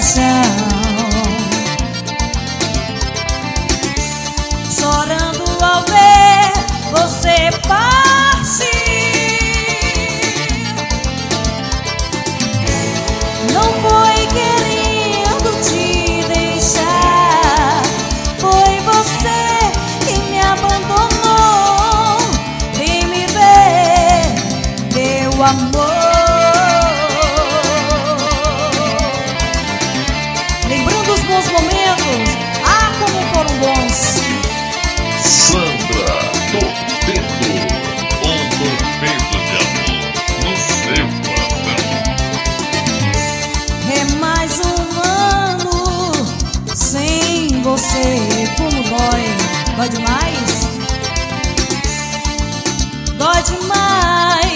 chorando ao ver você partir. Não foi querendo te deixar, foi você que me abandonou. Vem me ver, meu amor. Lembrando os bons momentos, ah, como foram bons. Sandra Torpedo, um torpedo de amor no seu coração. É mais um ano sem você. Como dói, dói demais. Dói demais.